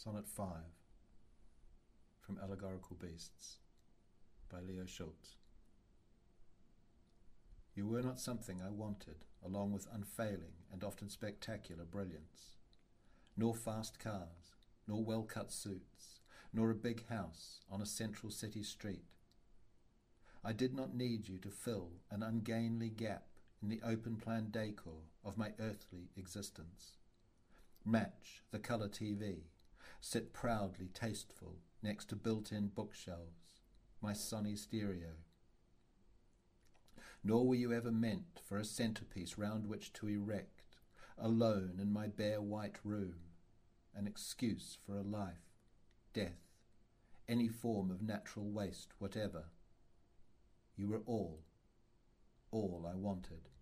Sonnet 5 from Allegorical Beasts by Leo Schultz. You were not something I wanted, along with unfailing and often spectacular brilliance, nor fast cars, nor well-cut suits, nor a big house on a central city street. I did not need you to fill an ungainly gap in the open-plan decor of my earthly existence. Match the colour TV, sit proudly tasteful next to built-in bookshelves, my Sony stereo. Nor were you ever meant for a centrepiece round which to erect, alone in my bare white room, an excuse for a life, death, any form of natural waste whatever. You were all I wanted.